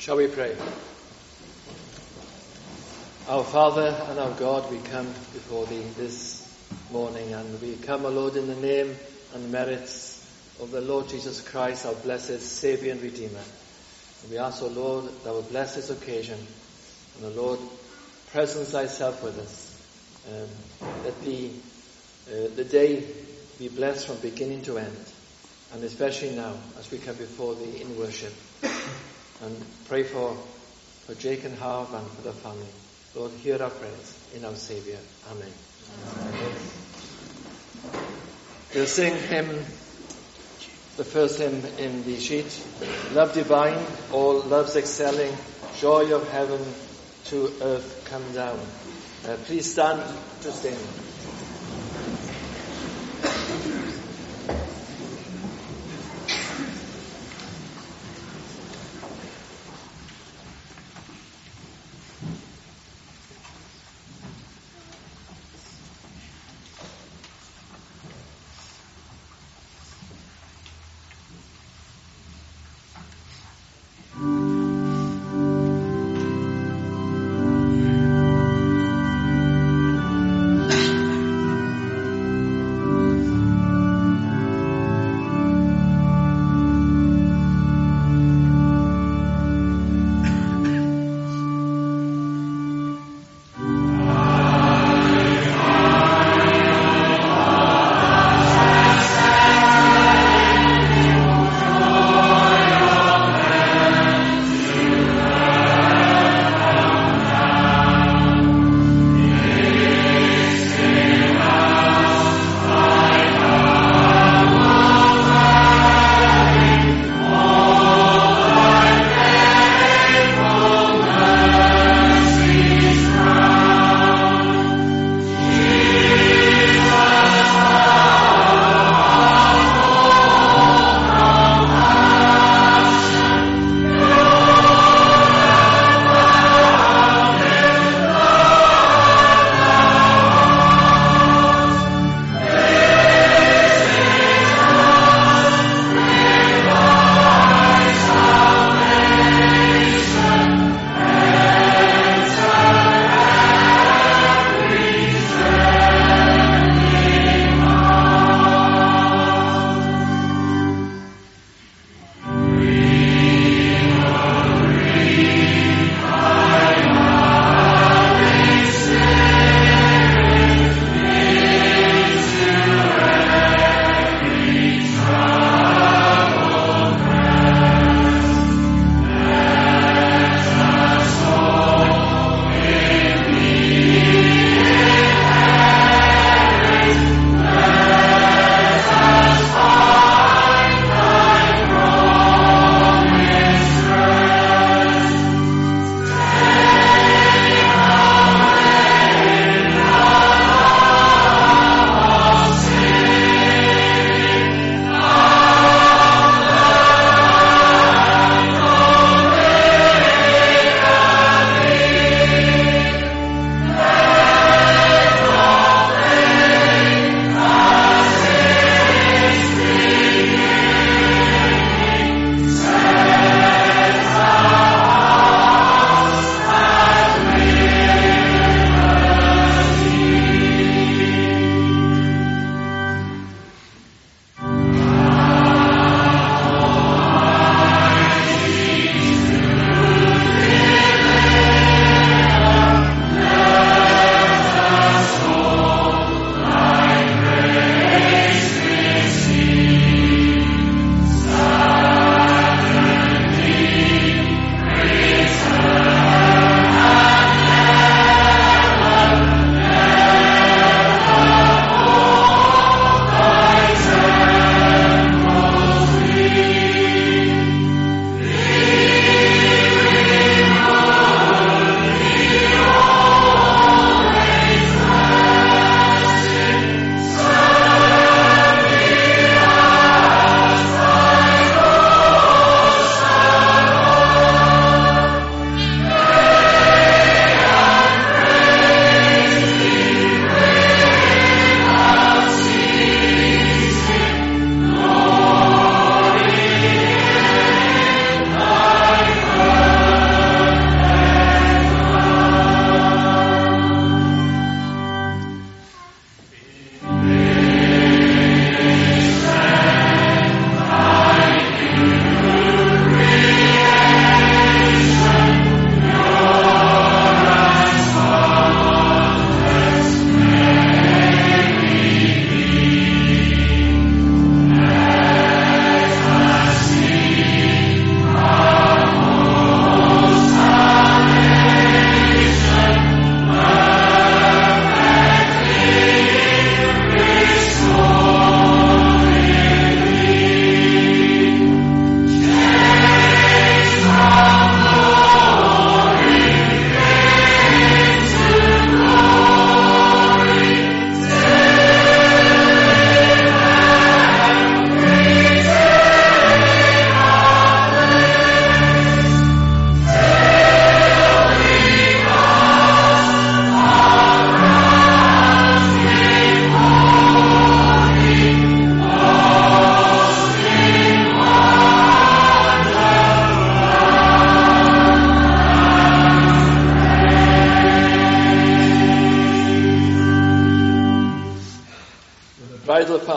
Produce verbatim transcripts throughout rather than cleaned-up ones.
Shall we pray? Our Father and our God, we come before Thee this morning, and we come, O Lord, in the name and merits of the Lord Jesus Christ, our blessed Saviour and Redeemer. And we ask, O Lord, Thou will bless this occasion, and, O Lord, presence Thyself with us. Um, let the, uh, the day be blessed from beginning to end, and especially now as we come before Thee in worship. And pray for, for Jake and Harv and for their family. Lord, hear our prayers in our Saviour. Amen. Amen. We'll sing hymn, the first hymn in the sheet. Love divine, all loves excelling, joy of heaven to earth come down. Uh, please stand to sing.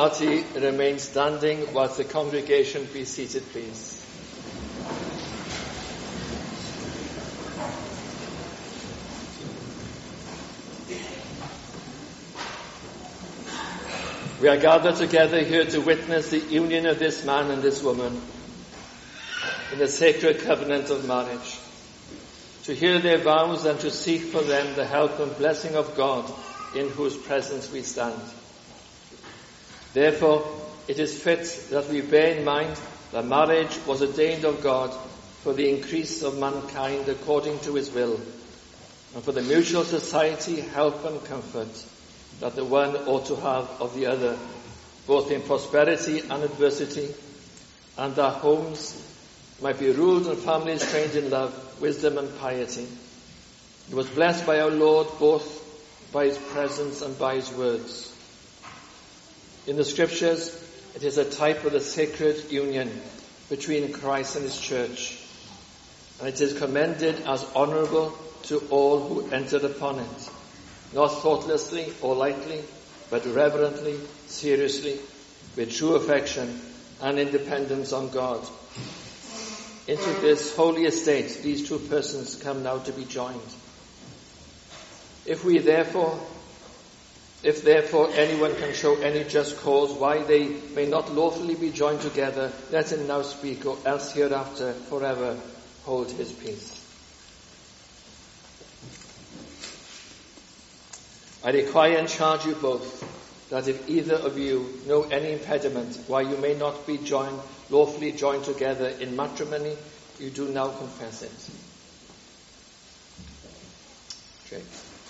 party remain standing whilst the congregation be seated, please. We are gathered together here to witness the union of this man and this woman in the sacred covenant of marriage, to hear their vows and to seek for them the help and blessing of God in whose presence we stand. Therefore, it is fit that we bear in mind that marriage was ordained of God for the increase of mankind according to his will, and for the mutual society, help and comfort that the one ought to have of the other, both in prosperity and adversity, and that homes might be ruled and families trained in love, wisdom and piety. It was blessed by our Lord both by his presence and by his words. In the scriptures, it is a type of the sacred union between Christ and his church, and it is commended as honourable to all who entered upon it, not thoughtlessly or lightly, but reverently, seriously, with true affection and independence on God. Into this holy estate, these two persons come now to be joined. If we therefore, if therefore anyone can show any just cause why they may not lawfully be joined together, let him now speak, or else hereafter forever hold his peace. I require and charge you both that if either of you know any impediment why you may not be joined, lawfully joined together in matrimony, you do now confess it. Jake.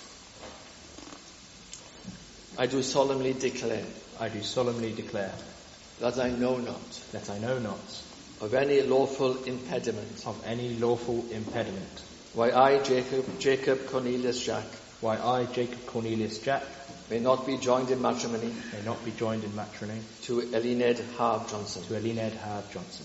I do solemnly declare. I do solemnly declare. That I know not. That I know not. Of any lawful impediment. Of any lawful impediment. Why I, Jacob, Jacob Cornelius Jack. Why I, Jacob Cornelius Jack, may not be joined in matrimony. May not be joined in matrimony. To Elined Harve Johnson. To Elined Harve Johnson.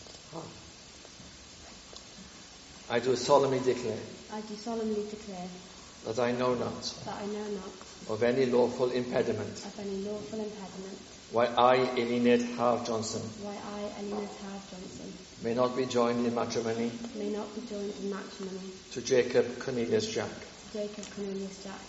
I do solemnly declare. I do solemnly declare. That I know not. That I know not. Of any lawful impediment. Of any lawful impediment. Why I, Elined Harve Johnson. Why I, Elined Harve Johnson. May not be joined in matrimony. May not be joined in matrimony. To Jacob Cornelius Jack. Jacob Cornelius Jack.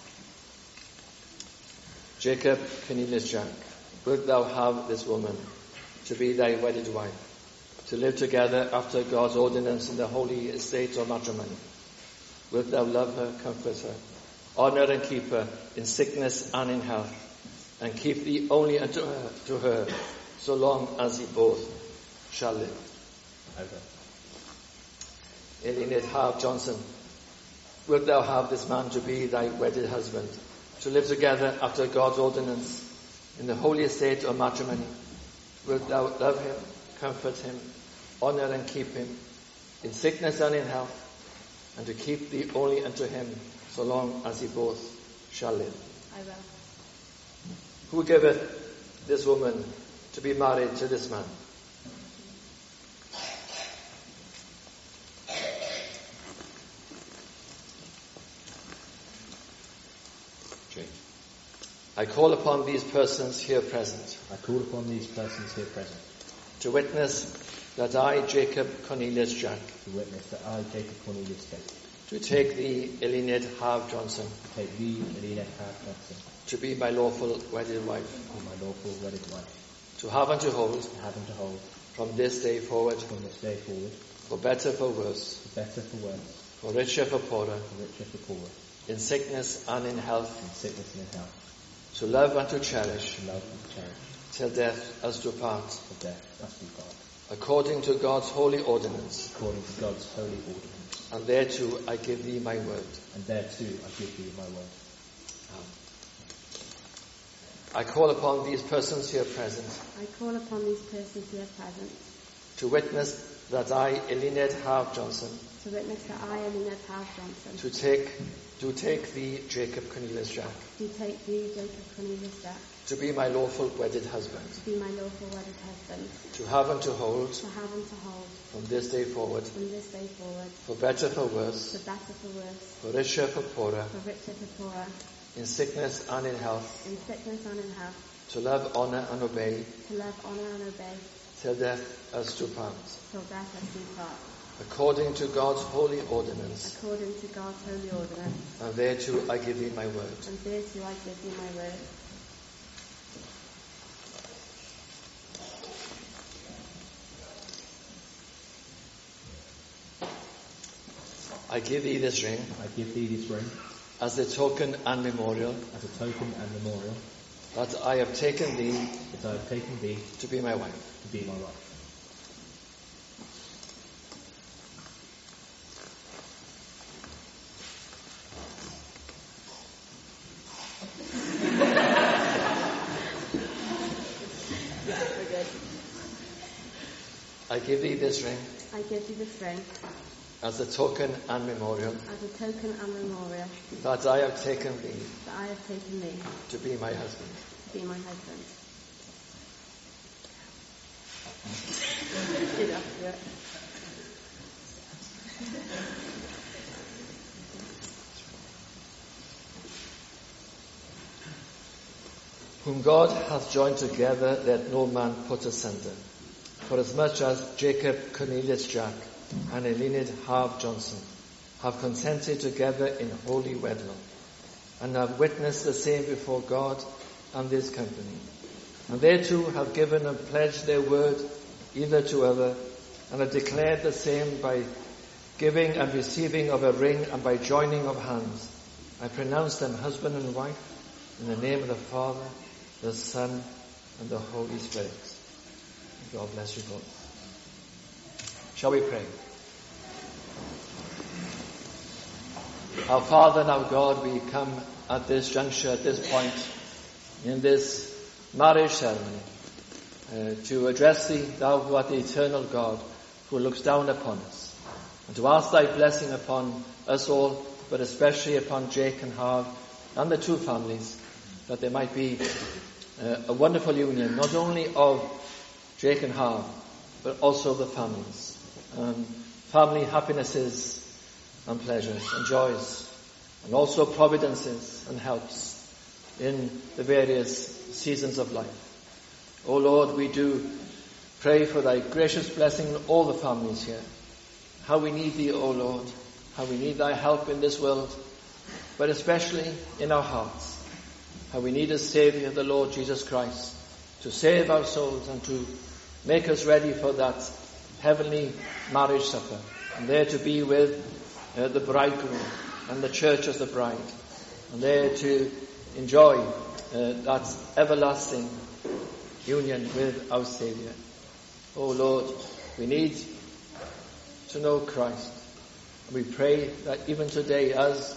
Jacob Cornelius Jack, wilt thou have this woman to be thy wedded wife, to live together after God's ordinance in the holy estate of matrimony? Wilt thou love her, comfort her, honour and keep her in sickness and in health, and keep thee only unto her, to her, so long as ye both shall live? Over. Elined Harve Johnson, wilt thou have this man to be thy wedded husband, to live together after God's ordinance in the holy estate of matrimony? Wilt thou love him, comfort him, honour and keep him in sickness and in health, and to keep thee only unto him, so long as ye both shall live? I will. Who giveth this woman to be married to this man? I call upon these persons here present. I call upon these persons here present. To witness that I, Jacob Cornelius Jack. To witness that I, Jacob Cornelius Jack. To take thee, Elined Harve Johnson. To take thee, Elined Harve Johnson. To be my lawful wedded wife. To be my lawful wedded wife. To have and to hold. To have and to hold. From this day forward. From this day forward. For better, for worse. For better, for worse. For richer, for poorer. For richer, for poorer. In sickness and in health. In sickness and in health. To love and to cherish. To love and to cherish. Till death us do part. Till death us do part. According to God's holy ordinance. According to God's holy ordinance. And thereto I give thee my word. And thereto I give thee my word. I call upon these persons here present. I call upon these persons here present. To witness that I, Elined Harve Johnson. To witness that I, Elined Harve Johnson. To take, do take thee, Jacob Cornelius Jack. Do take thee, Jacob Cornelius Jack. To be my lawful wedded husband. To be my lawful wedded husband. To have and to hold. To have and to hold. From this day forward. From this day forward. For better, for worse. For better, for worse. For richer, for poorer. For richer, for poorer. In sickness and in health. In sickness and in health. to love, honour and obey, to love, honour and obey, till death us do part, till death us do part, according to God's holy ordinance, according to God's holy ordinance, and thereto I give thee my word. and thereto I give thee my word. I give thee this ring I give thee this ring as a token and memorial as a token and memorial that I have taken thee that I have taken thee to be my wife. to be my wife. We're good. I give thee this ring I give thee this ring as a token and memorial as a token and memorial that I have taken thee that I have taken thee to be my husband. to be my husband. You don't have to do it. Whom God hath joined together, let no man put asunder. For as much as Jacob Cornelius Jack and Elinid Harve Johnson have consented together in holy wedlock, and have witnessed the same before God and this company, and they too have given and pledged their word either to other, and have declared the same by giving and receiving of a ring and by joining of hands, I pronounce them husband and wife in the name of the Father, the Son, and the Holy Spirit. God bless you both. Shall we pray? Our Father and our God, we come at this juncture, at this point, in this marriage ceremony, uh, to address thee, thou who art the eternal God, who looks down upon us, and to ask thy blessing upon us all, but especially upon Jake and Harve and the two families, that there might be uh, a wonderful union, not only of Jake and Harve, but also the families. Um, family happinesses and pleasures and joys, and also providences and helps in the various seasons of life. O Lord, we do pray for thy gracious blessing on all the families here. How we need thee, O Lord, how we need thy help in this world, but especially in our hearts. How we need a Saviour, the Lord Jesus Christ, to save our souls and to make us ready for that heavenly marriage supper, and there to be with uh, the bridegroom and the church as the bride, and there to enjoy uh, that everlasting union with our Saviour. Oh Lord, we need to know Christ. We pray that even today, as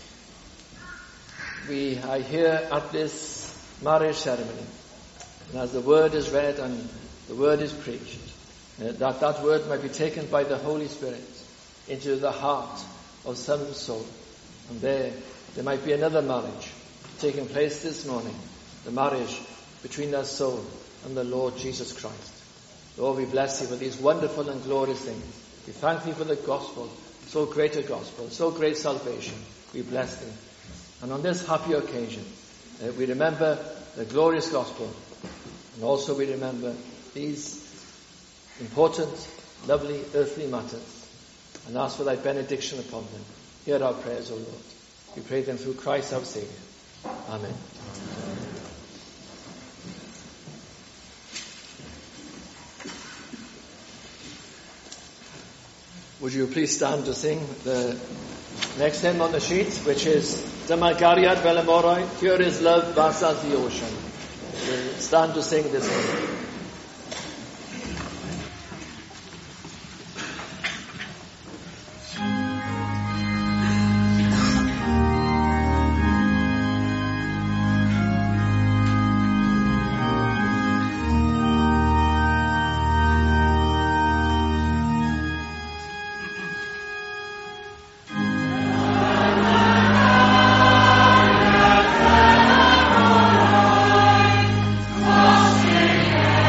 we are here at this marriage ceremony, and as the word is read and the word is preached, uh, that that word might be taken by the Holy Spirit into the heart of some soul. And there, there might be another marriage taking place this morning, the marriage between our soul and the Lord Jesus Christ. Lord, we bless you for these wonderful and glorious things. We thank thee for the gospel, so great a gospel, so great salvation. We bless thee. And on this happy occasion, uh, we remember the glorious gospel, and also we remember these important, lovely earthly matters, and ask for thy benediction upon them. Hear our prayers, O Lord. We pray them through Christ our Saviour. Amen. Would you please stand to sing the next hymn on the sheet, which is Dyma gariad fel y morau, pure is love, vast as the ocean. We'll stand to sing this hymn. Yeah.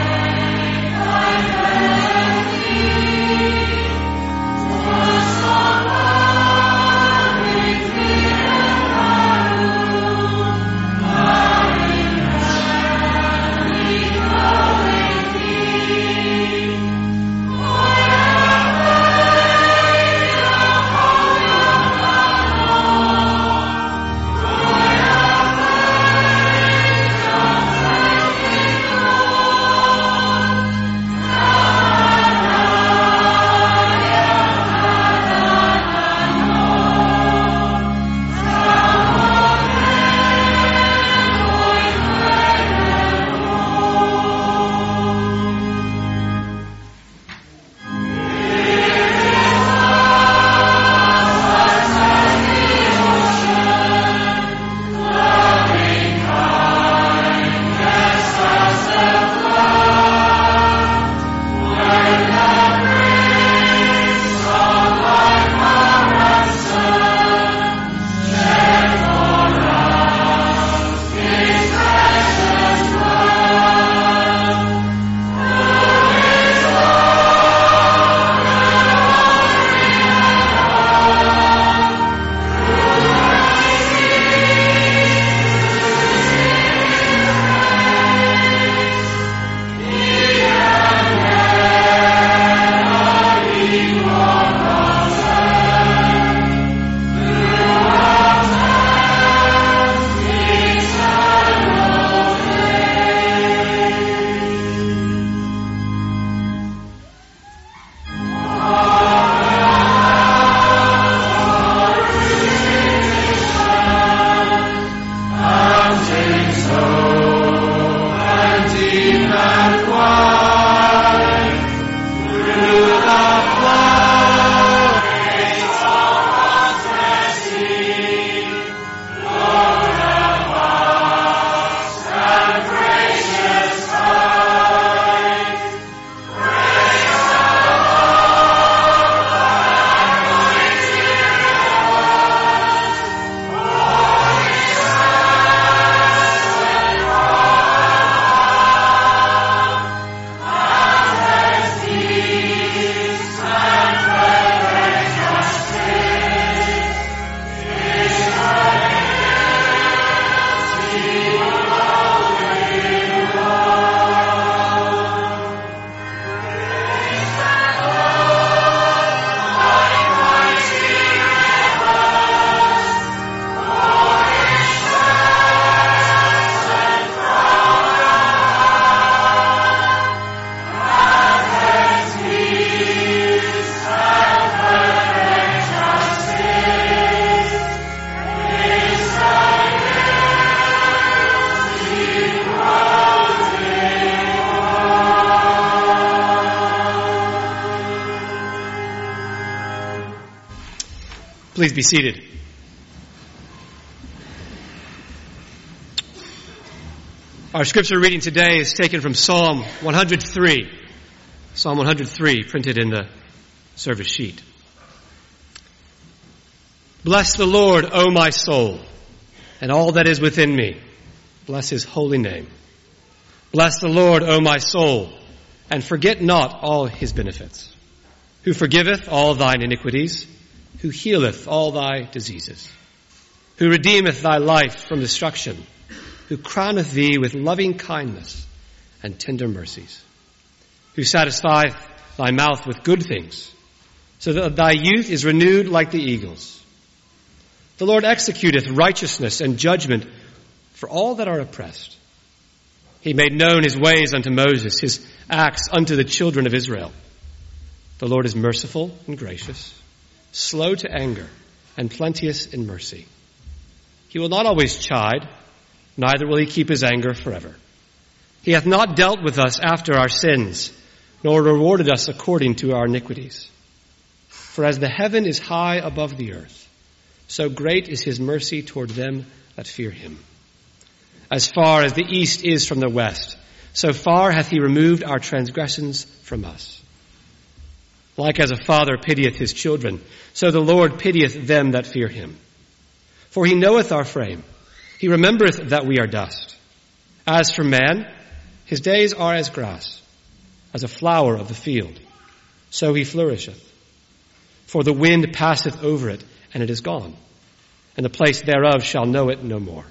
Please be seated. Our scripture reading today is taken from Psalm one hundred three. Psalm one hundred three, printed in the service sheet. Bless the Lord, O my soul, and all that is within me. Bless his holy name. Bless the Lord, O my soul, and forget not all his benefits, who forgiveth all thine iniquities, who healeth all thy diseases, who redeemeth thy life from destruction, who crowneth thee with loving kindness and tender mercies, who satisfieth thy mouth with good things, so that thy youth is renewed like the eagles. The Lord executeth righteousness and judgment for all that are oppressed. He made known his ways unto Moses, his acts unto the children of Israel. The Lord is merciful and gracious, slow to anger, and plenteous in mercy. He will not always chide, neither will he keep his anger forever. He hath not dealt with us after our sins, nor rewarded us according to our iniquities. For as the heaven is high above the earth, so great is his mercy toward them that fear him. As far as the east is from the west, so far hath he removed our transgressions from us. Like as a father pitieth his children, so the Lord pitieth them that fear him. For he knoweth our frame. He remembereth that we are dust. As for man, his days are as grass, as a flower of the field. So he flourisheth. For the wind passeth over it, and it is gone, and the place thereof shall know it no more.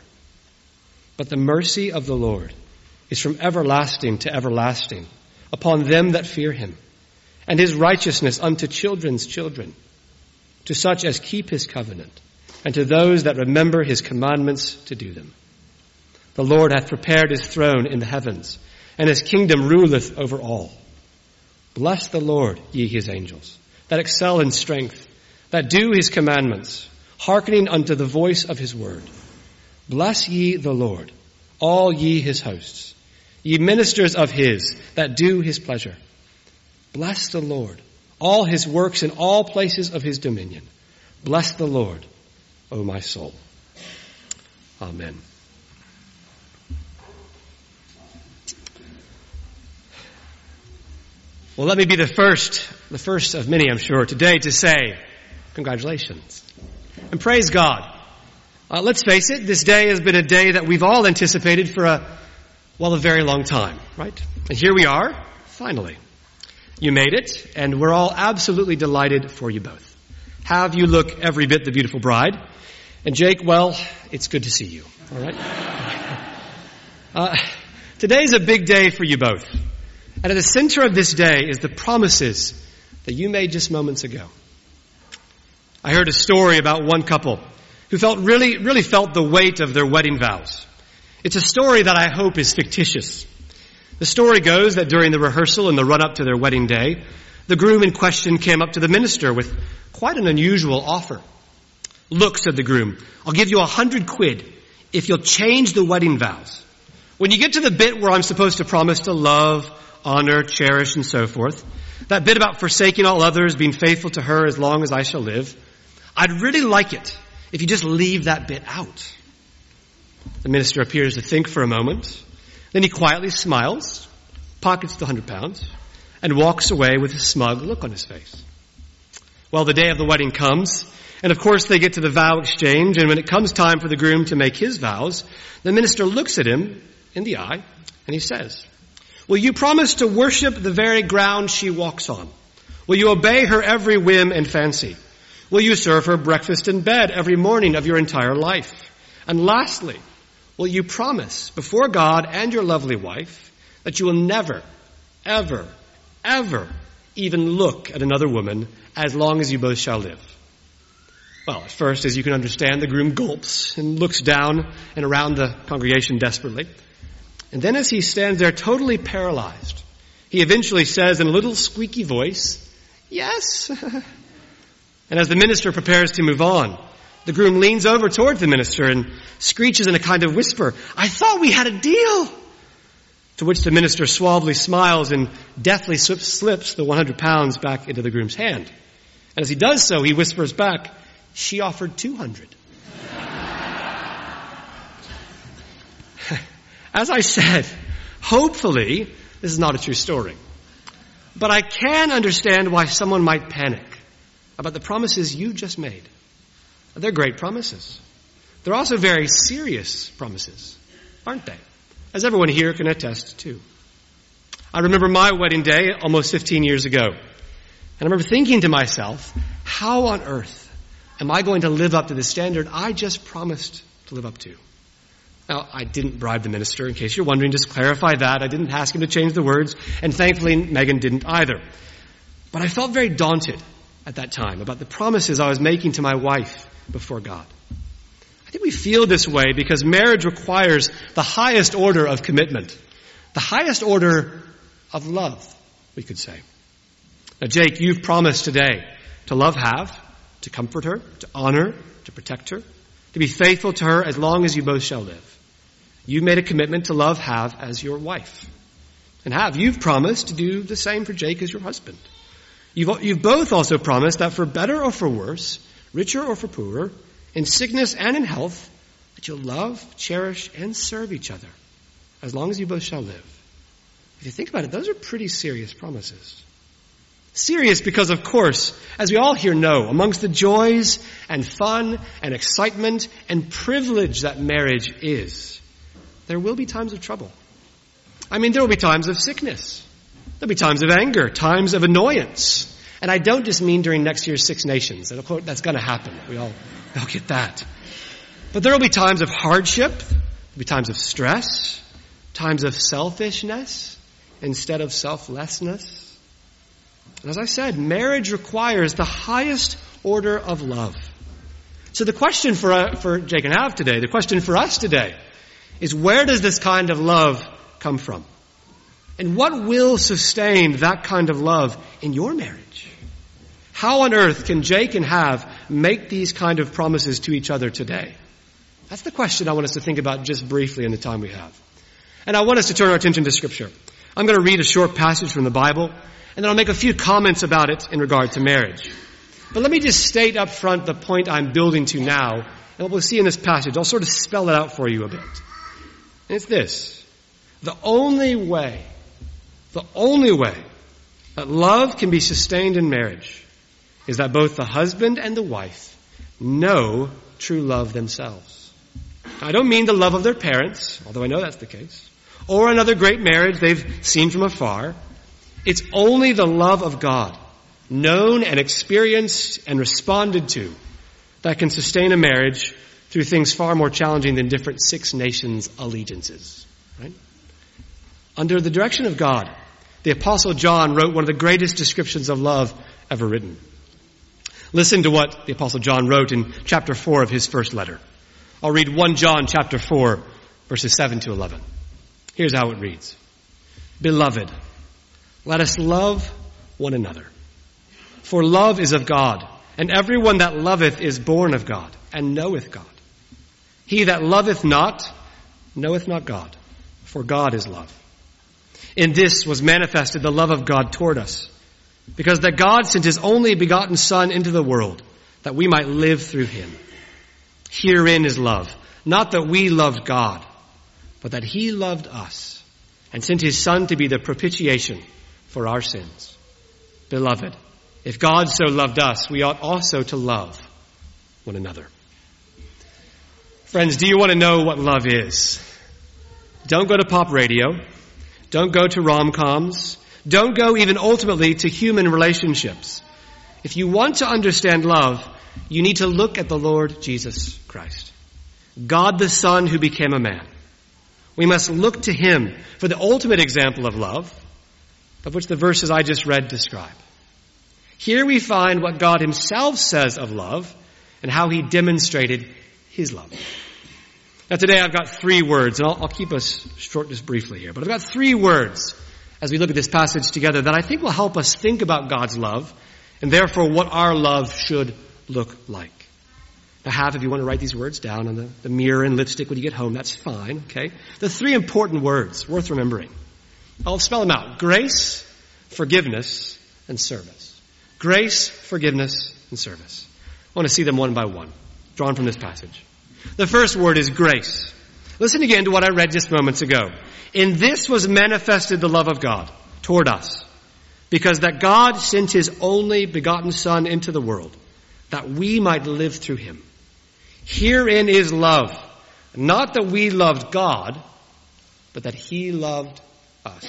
But the mercy of the Lord is from everlasting to everlasting upon them that fear him, and his righteousness unto children's children, to such as keep his covenant, and to those that remember his commandments to do them. The Lord hath prepared his throne in the heavens, and his kingdom ruleth over all. Bless the Lord, ye his angels, that excel in strength, that do his commandments, hearkening unto the voice of his word. Bless ye the Lord, all ye his hosts, ye ministers of his that do his pleasure. Bless the Lord, all his works in all places of his dominion. Bless the Lord, O my soul. Amen. Well, let me be the first, the first of many, I'm sure, today to say congratulations and praise God. Uh, let's face it, this day has been a day that we've all anticipated for a, well, a very long time, right? And here we are, finally. You made it, and we're all absolutely delighted for you both. Have you look every bit the beautiful bride? And Jake, well, it's good to see you, all right? Uh, today's a big day for you both. And at the center of this day is the promises that you made just moments ago. I heard a story about one couple who felt really, really felt the weight of their wedding vows. It's a story that I hope is fictitious. The story goes that during the rehearsal and the run-up to their wedding day, the groom in question came up to the minister with quite an unusual offer. Look, said the groom, I'll give you a hundred quid if you'll change the wedding vows. When you get to the bit where I'm supposed to promise to love, honor, cherish, and so forth, that bit about forsaking all others, being faithful to her as long as I shall live, I'd really like it if you just leave that bit out. The minister appears to think for a moment. Then he quietly smiles, pockets the hundred pounds, and walks away with a smug look on his face. Well, the day of the wedding comes, and of course they get to the vow exchange, and when it comes time for the groom to make his vows, the minister looks at him in the eye, and he says, will you promise to worship the very ground she walks on? Will you obey her every whim and fancy? Will you serve her breakfast in bed every morning of your entire life? And lastly, will you promise before God and your lovely wife that you will never, ever, ever even look at another woman as long as you both shall live? Well, at first, as you can understand, the groom gulps and looks down and around the congregation desperately. And then as he stands there totally paralyzed, he eventually says in a little squeaky voice, yes. And as the minister prepares to move on, the groom leans over towards the minister and screeches in a kind of whisper, I thought we had a deal. To which the minister suavely smiles and deftly slips the one hundred pounds back into the groom's hand. And as he does so, he whispers back, she offered two hundred. As I said, hopefully this is not a true story. But I can understand why someone might panic about the promises you just made. They're great promises. They're also very serious promises, aren't they? As everyone here can attest to. I remember my wedding day almost fifteen years ago. And I remember thinking to myself, how on earth am I going to live up to the standard I just promised to live up to? Now, I didn't bribe the minister, in case you're wondering, just clarify that. I didn't ask him to change the words, and thankfully Megan didn't either. But I felt very daunted at that time about the promises I was making to my wife before God. I think we feel this way because marriage requires the highest order of commitment, the highest order of love, we could say. Now, Jake, you've promised today to love Hav, to comfort her, to honor, to protect her, to be faithful to her as long as you both shall live. You made a commitment to love Hav as your wife. And Hav, you've promised to do the same for Jake as your husband. You've, you've both also promised that for better or for worse, richer or for poorer, in sickness and in health, that you'll love, cherish, and serve each other as long as you both shall live. If you think about it, those are pretty serious promises. Serious because, of course, as we all here know, amongst the joys and fun and excitement and privilege that marriage is, there will be times of trouble. I mean, there will be times of sickness. There'll be times of anger, times of annoyance. And I don't just mean during next year's Six Nations. And of course, that's going to happen. We all, we all get that. But there will be times of hardship. There'll be times of stress, times of selfishness instead of selflessness. And as I said, marriage requires the highest order of love. So the question for, uh, for Jake and Hav today, the question for us today, is where does this kind of love come from? And what will sustain that kind of love in your marriage? How on earth can Jake and Hav make these kind of promises to each other today? That's the question I want us to think about just briefly in the time we have. And I want us to turn our attention to Scripture. I'm going to read a short passage from the Bible, and then I'll make a few comments about it in regard to marriage. But let me just state up front the point I'm building to now, and what we'll see in this passage. I'll sort of spell it out for you a bit. And it's this. The only way, the only way that love can be sustained in marriage is that both the husband and the wife know true love themselves. I don't mean the love of their parents, although I know that's the case, or another great marriage they've seen from afar. It's only the love of God, known and experienced and responded to, that can sustain a marriage through things far more challenging than different Six Nations allegiances. Right? Under the direction of God, the Apostle John wrote one of the greatest descriptions of love ever written. Listen to what the Apostle John wrote in chapter four of his first letter. I'll read First John chapter four, verses seven to eleven. Here's how it reads. Beloved, let us love one another. For love is of God, and everyone that loveth is born of God, and knoweth God. He that loveth not, knoweth not God, for God is love. In this was manifested the love of God toward us, because that God sent his only begotten Son into the world, that we might live through him. Herein is love, not that we loved God, but that he loved us, and sent his Son to be the propitiation for our sins. Beloved, if God so loved us, we ought also to love one another. Friends, do you want to know what love is? Don't go to pop radio. Don't go to rom-coms. Don't go even ultimately to human relationships. If you want to understand love, you need to look at the Lord Jesus Christ, God the Son who became a man. We must look to him for the ultimate example of love, of which the verses I just read describe. Here we find what God himself says of love and how he demonstrated his love. Now today I've got three words, and I'll, I'll keep us short just briefly here, but I've got three words as we look at this passage together that I think will help us think about God's love and therefore what our love should look like. Now have, if you want to write these words down on the, the mirror and lipstick when you get home, that's fine, okay? The three important words worth remembering. I'll spell them out. Grace, forgiveness, and service. Grace, forgiveness, and service. I want to see them one by one, drawn from this passage. The first word is grace. Listen again to what I read just moments ago. In this was manifested the love of God toward us, because that God sent his only begotten Son into the world, that we might live through him. Herein is love, not that we loved God, but that he loved us.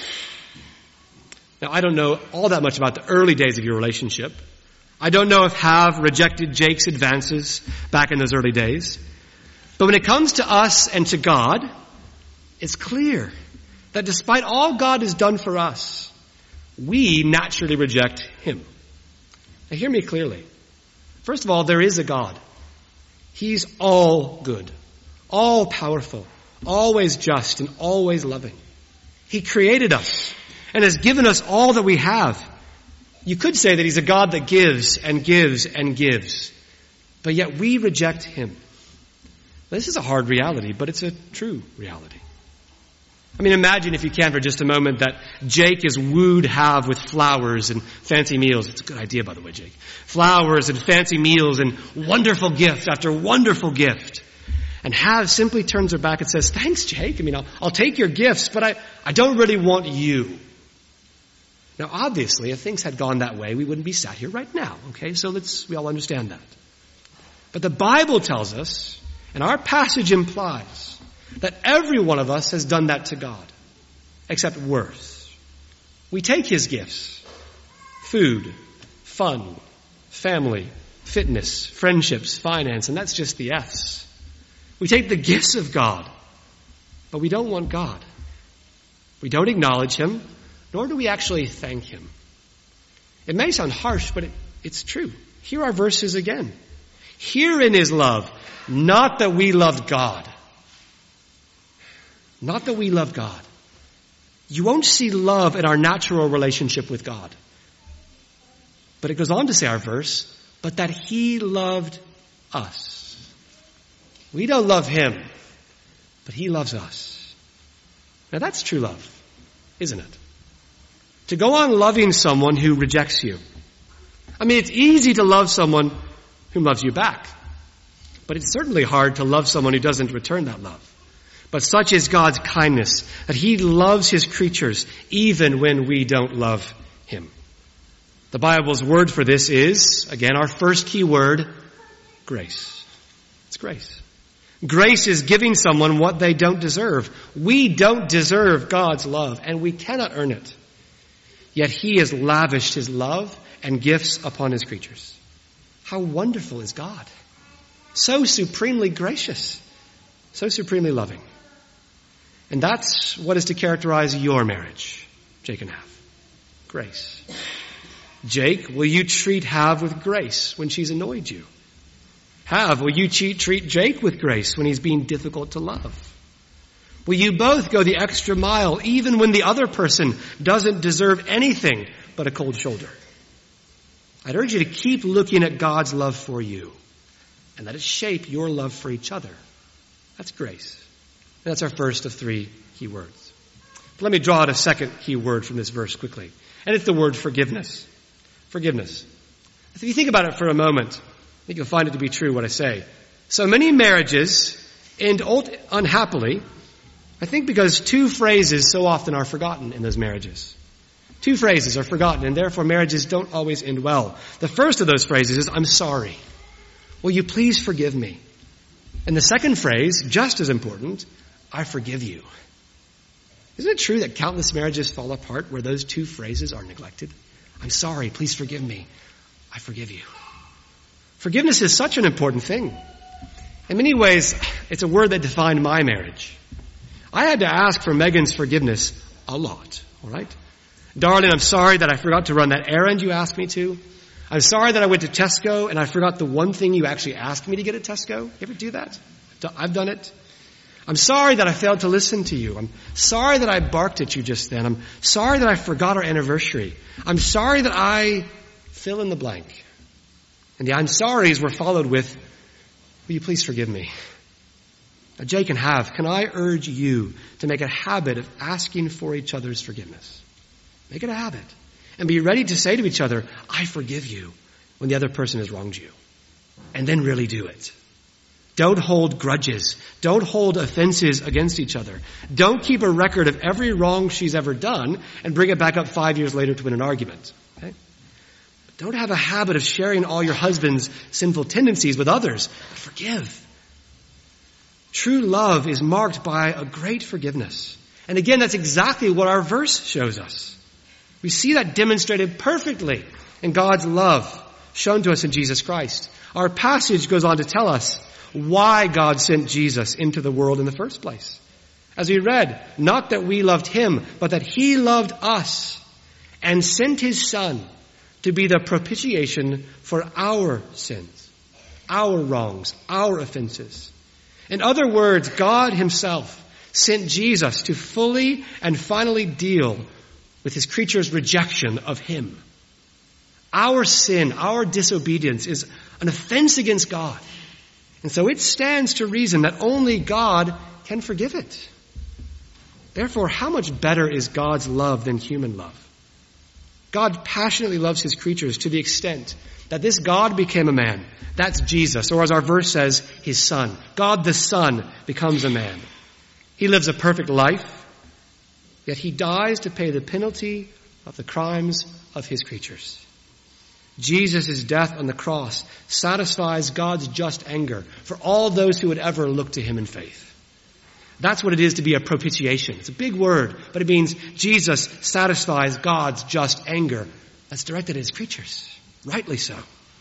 Now, I don't know all that much about the early days of your relationship. I don't know if Hav rejected Jake's advances back in those early days. But when it comes to us and to God, it's clear that despite all God has done for us, we naturally reject him. Now hear me clearly. First of all, there is a God. He's all good, all powerful, always just, and always loving. He created us and has given us all that we have. You could say that he's a God that gives and gives and gives, but yet we reject him. This is a hard reality, but it's a true reality. I mean, imagine if you can for just a moment that Jake is wooed Hav with flowers and fancy meals. It's a good idea, by the way, Jake. Flowers and fancy meals and wonderful gift after wonderful gift. And Hav simply turns her back and says, thanks, Jake. I mean, I'll, I'll take your gifts, but I, I don't really want you. Now, obviously, if things had gone that way, we wouldn't be sat here right now. Okay, so let's, we all understand that. But the Bible tells us, and our passage implies, that every one of us has done that to God, except worse. We take his gifts, food, fun, family, fitness, friendships, finance, and that's just the F's. We take the gifts of God, but we don't want God. We don't acknowledge him, nor do we actually thank him. It may sound harsh, but it, it's true. Here are verses again. Herein is love, not that we loved God. Not that we love God. You won't see love in our natural relationship with God. But it goes on to say, our verse, but that he loved us. We don't love him, but he loves us. Now that's true love, isn't it? To go on loving someone who rejects you. I mean, it's easy to love someone who loves you back. But it's certainly hard to love someone who doesn't return that love. But such is God's kindness, that he loves his creatures even when we don't love him. The Bible's word for this is, again, our first key word, grace. It's grace. Grace is giving someone what they don't deserve. We don't deserve God's love, and we cannot earn it. Yet he has lavished his love and gifts upon his creatures. How wonderful is God. So supremely gracious. So supremely loving. And that's what is to characterize your marriage, Jake and Hav. Grace. Jake, will you treat Hav with grace when she's annoyed you? Hav, will you treat Jake with grace when he's being difficult to love? Will you both go the extra mile even when the other person doesn't deserve anything but a cold shoulder? I'd urge you to keep looking at God's love for you and let it shape your love for each other. That's grace. And that's our first of three key words. But let me draw out a second key word from this verse quickly. And it's the word forgiveness. Forgiveness. If you think about it for a moment, I think you'll find it to be true what I say. So many marriages end unhappily, I think because two phrases so often are forgotten in those marriages. Two phrases are forgotten, and therefore marriages don't always end well. The first of those phrases is, I'm sorry. Will you please forgive me? And the second phrase, just as important, I forgive you. Isn't it true that countless marriages fall apart where those two phrases are neglected? I'm sorry, please forgive me. I forgive you. Forgiveness is such an important thing. In many ways, it's a word that defined my marriage. I had to ask for Megan's forgiveness a lot, all right? Darling, I'm sorry that I forgot to run that errand you asked me to. I'm sorry that I went to Tesco and I forgot the one thing you actually asked me to get at Tesco. You ever do that? I've done it. I'm sorry that I failed to listen to you. I'm sorry that I barked at you just then. I'm sorry that I forgot our anniversary. I'm sorry that I fill in the blank. And the I'm sorry's were followed with, will you please forgive me? Now, Jake and Hav, can I urge you to make a habit of asking for each other's forgiveness? Make it a habit. And be ready to say to each other, I forgive you, when the other person has wronged you. and then really do it. Don't hold grudges. Don't hold offenses against each other. Don't keep a record of every wrong she's ever done and bring it back up five years later to win an argument. Okay? Don't have a habit of sharing all your husband's sinful tendencies with others. But forgive. True love is marked by a great forgiveness. And again, that's exactly what our verse shows us. We see that demonstrated perfectly in God's love shown to us in Jesus Christ. Our passage goes on to tell us why God sent Jesus into the world in the first place. As we read, not that we loved him, but that he loved us and sent his Son to be the propitiation for our sins, our wrongs, our offenses. In other words, God himself sent Jesus to fully and finally deal with his creature's rejection of him. Our sin, our disobedience is an offense against God. And so it stands to reason that only God can forgive it. Therefore, how much better is God's love than human love? God passionately loves his creatures to the extent that this God became a man. That's Jesus, or as our verse says, his Son. God the Son becomes a man. He lives a perfect life, yet he dies to pay the penalty of the crimes of his creatures. Jesus' death on the cross satisfies God's just anger for all those who would ever look to him in faith. That's what it is to be a propitiation. It's a big word, but it means Jesus satisfies God's just anger that's directed at his creatures. Rightly so.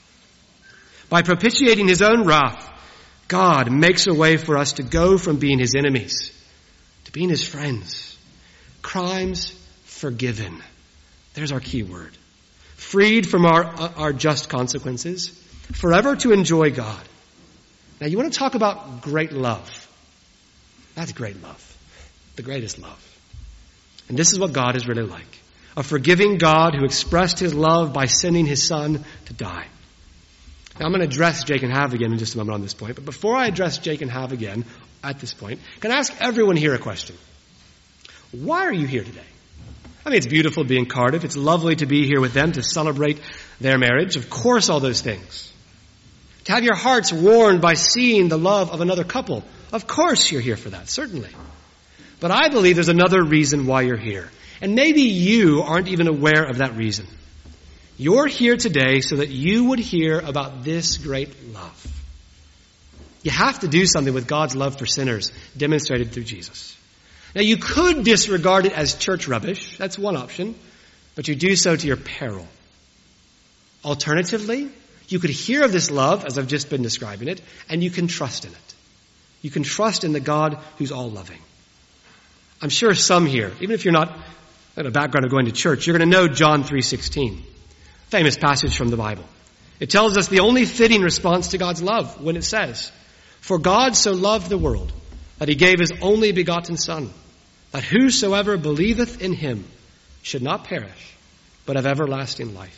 By propitiating his own wrath, God makes a way for us to go from being his enemies to being his friends. Crimes forgiven. There's our key word. Freed from our, our just consequences, forever to enjoy God. Now you want to talk about great love. That's great love. The greatest love. And this is what God is really like. A forgiving God who expressed his love by sending his Son to die. Now I'm going to address Jake and Hav again in just a moment on this point. But before I address Jake and Hav again at this point, can I ask everyone here a question? Why are you here today? I mean, it's beautiful to be in Cardiff. It's lovely to be here with them to celebrate their marriage. Of course, all those things. To have your hearts warmed by seeing the love of another couple. Of course you're here for that, certainly. But I believe there's another reason why you're here. And maybe you aren't even aware of that reason. You're here today so that you would hear about this great love. You have to do something with God's love for sinners demonstrated through Jesus. Now you could disregard it as church rubbish. That's one option. But you do so to your peril. Alternatively, you could hear of this love, as I've just been describing it, and you can trust in it. You can trust in the God who's all-loving. I'm sure some here, even if you're not in a background of going to church, you're going to know John three sixteen. Famous passage from the Bible. It tells us the only fitting response to God's love when it says, "For God so loved the world that he gave his only begotten Son, that whosoever believeth in him should not perish, but have everlasting life."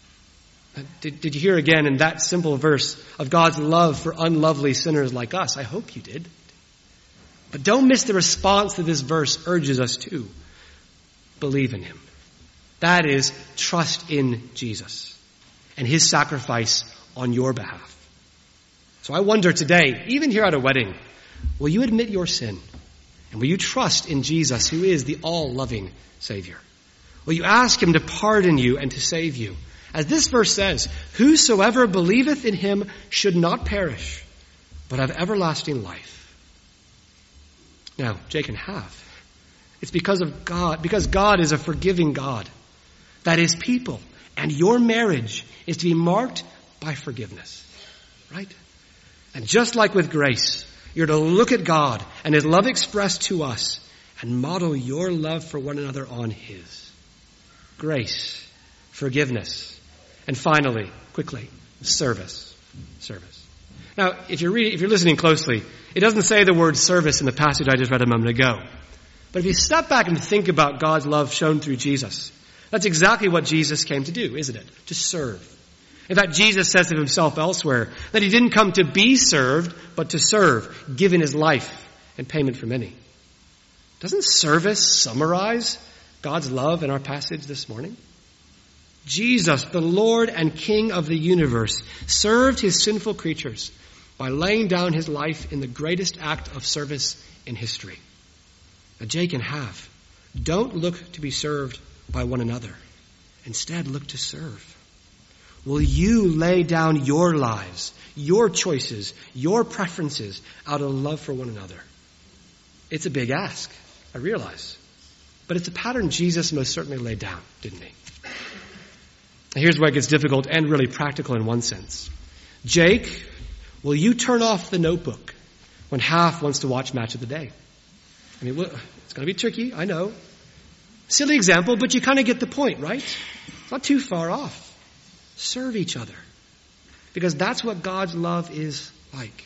Did, did you hear again in that simple verse of God's love for unlovely sinners like us? I hope you did. But don't miss the response that this verse urges us to. Believe in him. That is, trust in Jesus and his sacrifice on your behalf. So I wonder today, even here at a wedding, will you admit your sin? And will you trust in Jesus, who is the all-loving Savior? Will you ask him to pardon you and to save you? As this verse says, whosoever believeth in him should not perish, but have everlasting life. Now, Jake and Hav, it's because of God, because God is a forgiving God, that his people and your marriage is to be marked by forgiveness. Right? And just like with grace, you're to look at God and his love expressed to us and model your love for one another on his. Grace, forgiveness, and finally, quickly, service. Service. Now, if you're reading, if you're listening closely, it doesn't say the word service in the passage I just read a moment ago. But if you step back and think about God's love shown through Jesus, that's exactly what Jesus came to do, isn't it? To serve. In fact, Jesus says of himself elsewhere that he didn't come to be served, but to serve, giving his life in payment for many. Doesn't service summarize God's love in our passage this morning? Jesus, the Lord and King of the universe, served his sinful creatures by laying down his life in the greatest act of service in history. Now, Jake and Hav, don't look to be served by one another. Instead, look to serve. Will you lay down your lives, your choices, your preferences out of love for one another? It's a big ask, I realize. But it's a pattern Jesus most certainly laid down, didn't he? Here's where it gets difficult and really practical in one sense. Jake, will you turn off the notebook when Hav wants to watch Match of the Day? I mean, it's going to be tricky, I know. Silly example, but you kind of get the point, right? It's not too far off. Serve each other. Because that's what God's love is like.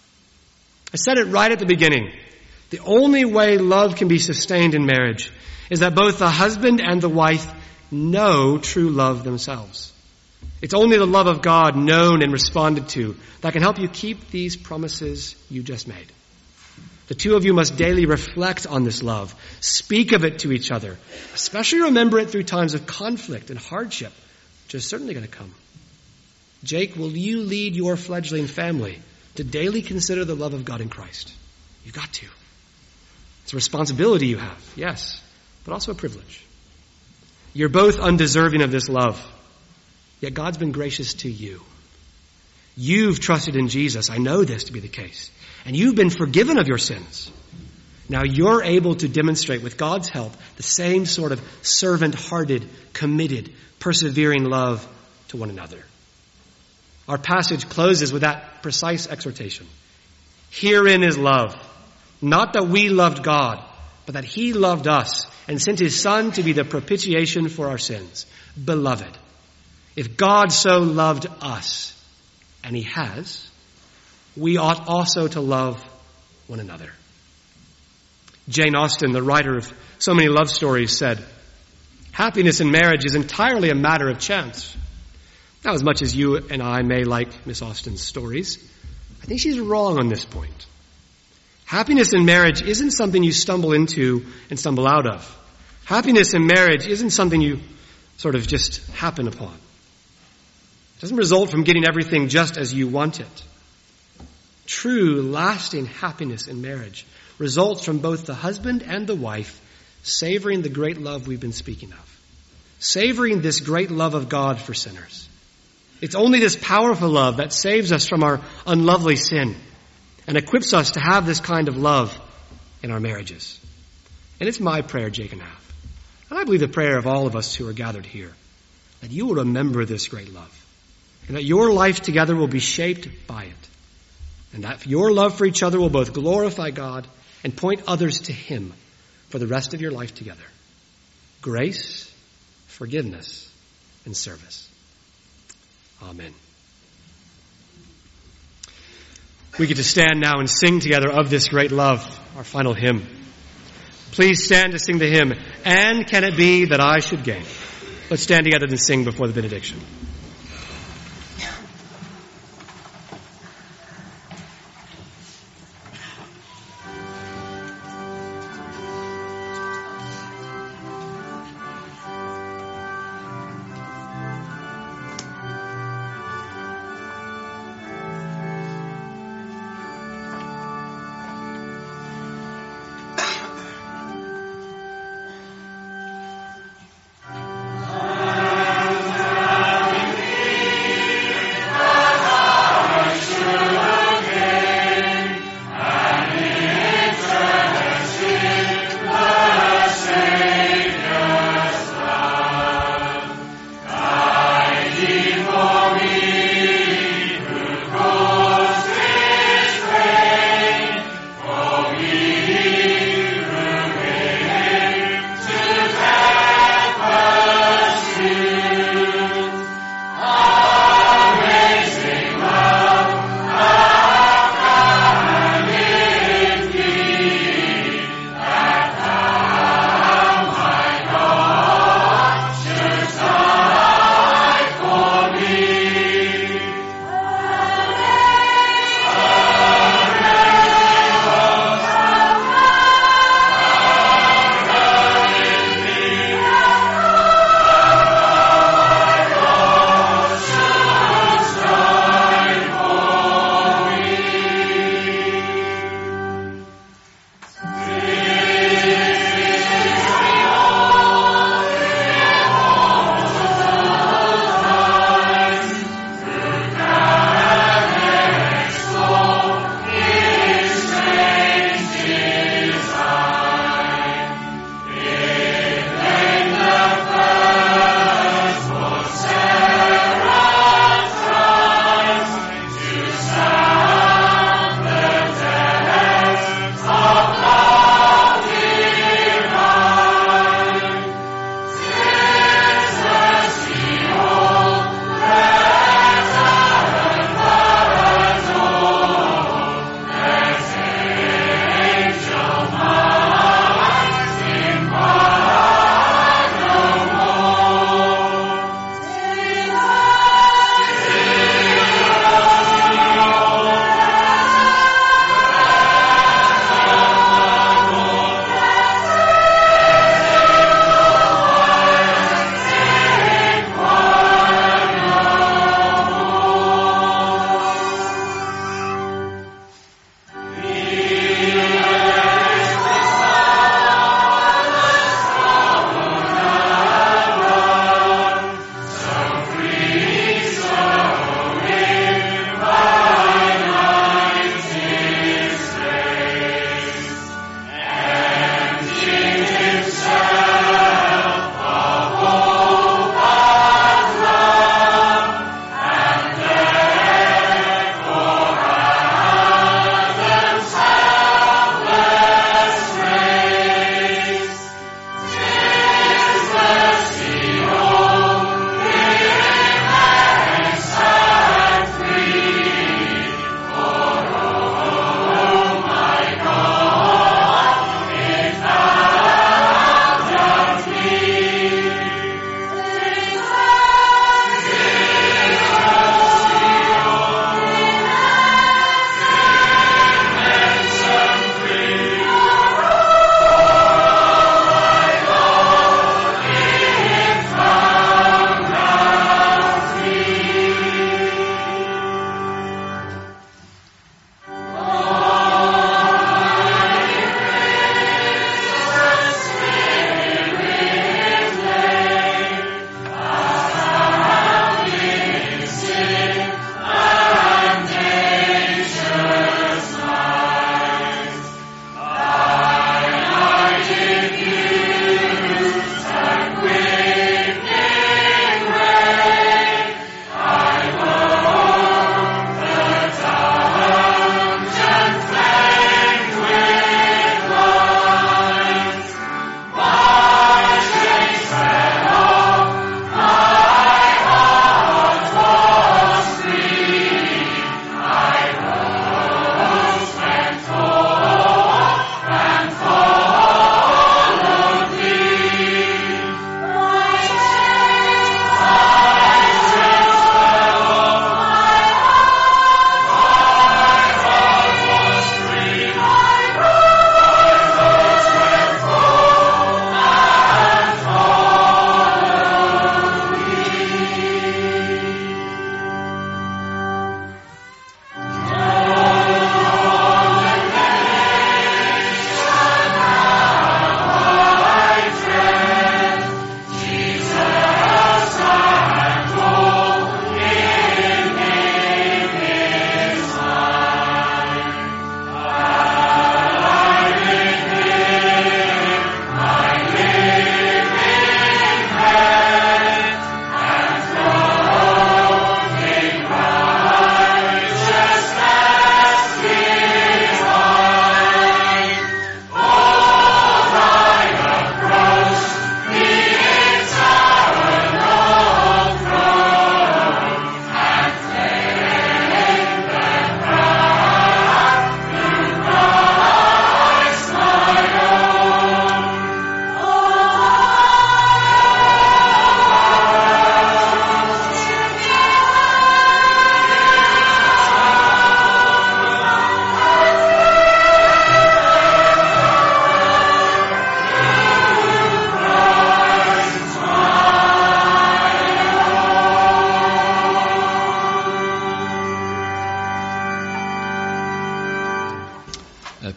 I said it right at the beginning. The only way love can be sustained in marriage is that both the husband and the wife know true love themselves. It's only the love of God known and responded to that can help you keep these promises you just made. The two of you must daily reflect on this love, speak of it to each other, especially remember it through times of conflict and hardship, which is certainly going to come. Jake, will you lead your fledgling family to daily consider the love of God in Christ? You've got to. It's a responsibility you have, yes, but also a privilege. You're both undeserving of this love, yet God's been gracious to you. You've trusted in Jesus. I know this to be the case. And you've been forgiven of your sins. Now you're able to demonstrate with God's help the same sort of servant-hearted, committed, persevering love to one another. Our passage closes with that precise exhortation. Herein is love. Not that we loved God, but that he loved us and sent his Son to be the propitiation for our sins. Beloved, if God so loved us, and he has, we ought also to love one another. Jane Austen, the writer of so many love stories, said, happiness in marriage is entirely a matter of chance. Now, as much as you and I may like Miss Austen's stories, I think she's wrong on this point. Happiness in marriage isn't something you stumble into and stumble out of. Happiness in marriage isn't something you sort of just happen upon. It doesn't result from getting everything just as you want it. True, lasting happiness in marriage results from both the husband and the wife savoring the great love we've been speaking of. Savoring this great love of God for sinners. It's only this powerful love that saves us from our unlovely sin and equips us to have this kind of love in our marriages. And it's my prayer, Jake and Hav, and I believe the prayer of all of us who are gathered here, that you will remember this great love and that your life together will be shaped by it. And that your love for each other will both glorify God and point others to him for the rest of your life together. Grace, forgiveness, and service. Amen. We get to stand now and sing together of this great love, our final hymn. Please stand to sing the hymn, And Can It Be That I Should Gain? Let's stand together and sing before the benediction. Amen.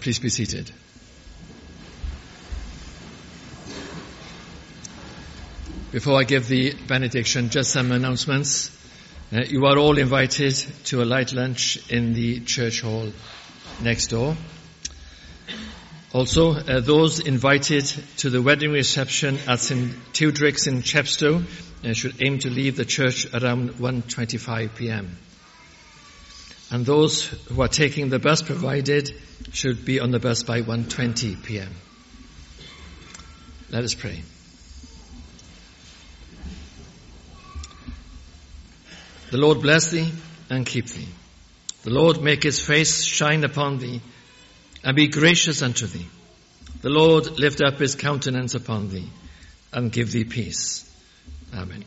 please be seated. Before I give the benediction, just some announcements. Uh, you are all invited to a light lunch in the church hall next door. Also, uh, those invited to the wedding reception at Saint Teodric's in Chepstow uh, should aim to leave the church around one twenty-five p.m. And those who are taking the bus provided should be on the bus by one twenty p.m. Let us pray. The Lord bless thee and keep thee. The Lord make his face shine upon thee and be gracious unto thee. The Lord lift up his countenance upon thee and give thee peace. Amen.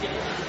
Amen.